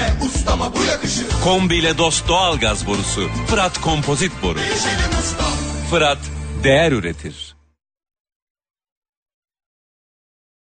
ustama bu yakışır. Kombiyle dost doğalgaz borusu. Fırat kompozit boru. Değişelim ustam. Fırat değer üretir.